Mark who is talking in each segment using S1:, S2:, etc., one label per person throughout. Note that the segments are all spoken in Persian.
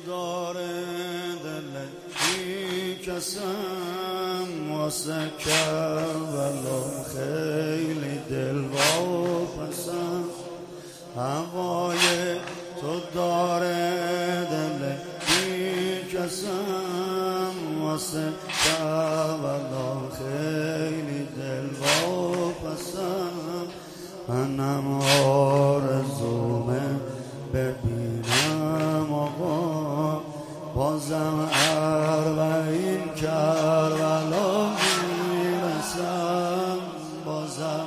S1: داره دل بی کسم واسه کربلا خیلی دل واپسم هوای تو داره دل بی کسم واسه کربلا خیلی دل واپسم منم آرزومه ببینم آقا بازم اربعین کربلا میرسم بازم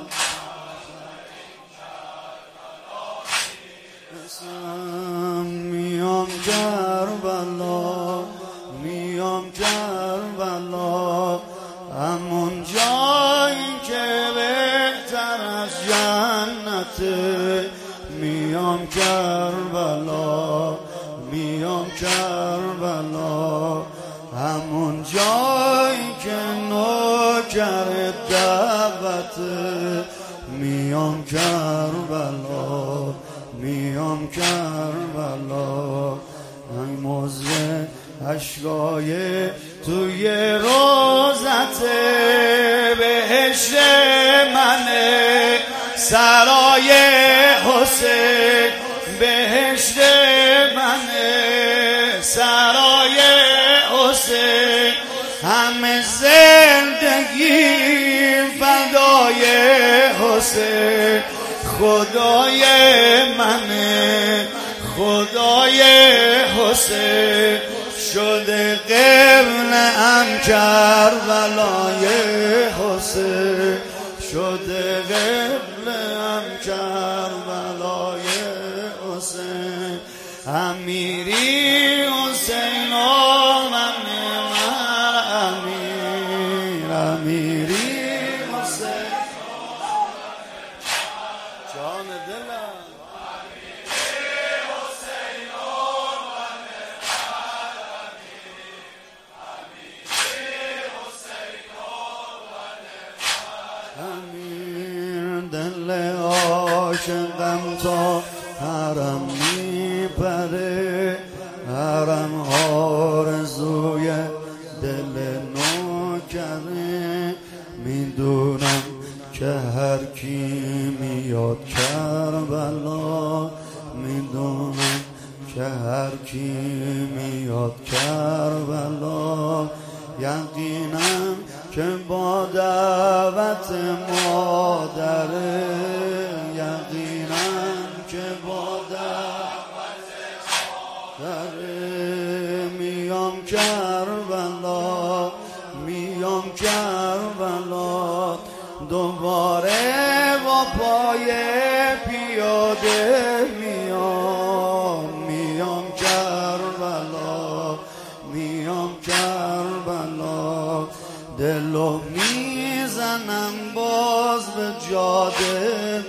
S1: میام کربلا میام کربلا همون جایی که بهتر از جنته میام کربلا میام کربلا همون جایی که نوکر دعوته میام کربلا میام کربلا ای موزه اشکای توی روزت بهشت منه سرای حسین بهشت منه سرای حسین همه زندگی فدای حسین خدای منه خدای حسین شده قبله‌ام کربلای حسین شده قبله‌ام کربلای حسین امیری حسین و من امیر امیری حسین جان دلم دل عاشقم تا حرم میپره حرم آرزوی دل نوکره میدونم که هر کی میاد کربلا میدونم که هر کی میاد کربلا یقینم که با دعوت مادره یقینم که با دعوت مادره میام کربلا میام کربلا دوباره با پای پیاده میام کربلا میام کربلا دلو میزنم باز به جاده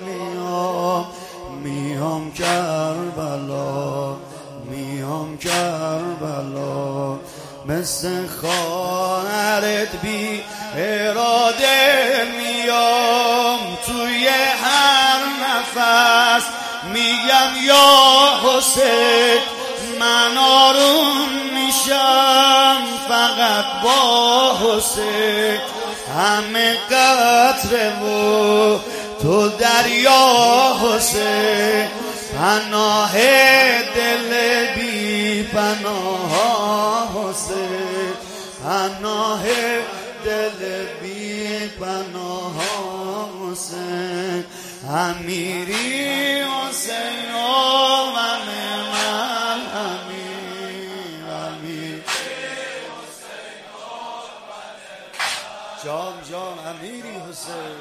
S1: میام کربلا میام کربلا مثل خواهرت بی اراده میام توی هر نفس میگم یا حسین من آروم میشم فقط با حسین همه قطره و تو دریا حسین پناه دل بی پناه حسین پناه دل بی پناه حسین امیری حسین و من امیر جان جان امیری حسین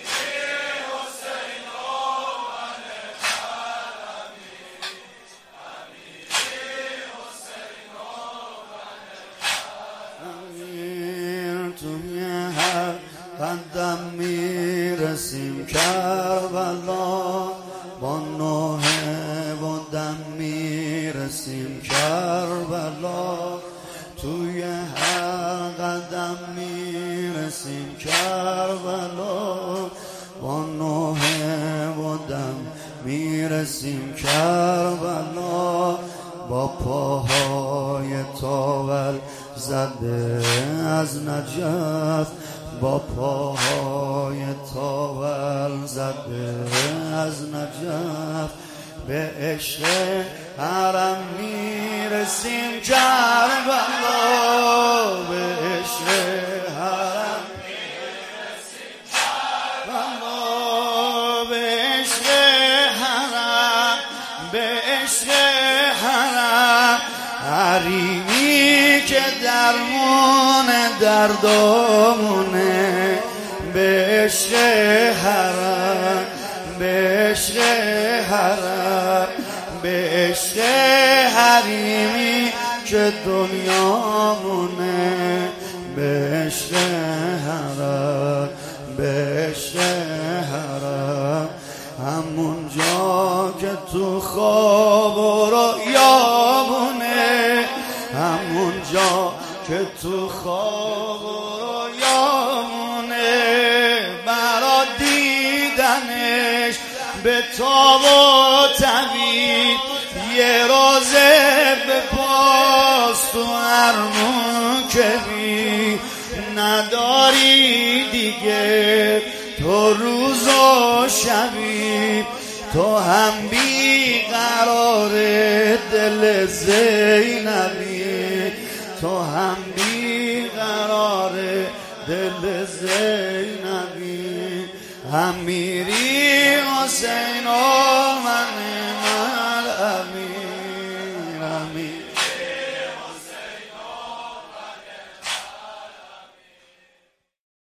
S1: توی هر قدم میرسیم کربلا با نوح و دم میرسیم کربلا توی هر قدم میرسیم کربلا با نوح و دم میرسیم کربلا با پاها تاول زده از نجف، با پاهای تاول زده از نجف، به عشق حرم میرسیم کربلا، به عشق حرم میرسیم کربلا، به عشق حرم، به عشق حرم، حریمی که درمون دردامونه، به عشق حرم، به عشق حرم، به عشق حریمی که دنیامونه، به عشق حرم، به عشق حرم، همون جا که تو خواب و رویامونه، همون جا که تو خواب و رویامونه، برا دیدنش به تاب و طبیب یه روزه به پاس تو هر موکبی، نداری دیگه تو روز و شبی، تو هم بی قرار دل زینبی، تو هم بی قرار دل زینبی، هم میری حسین و من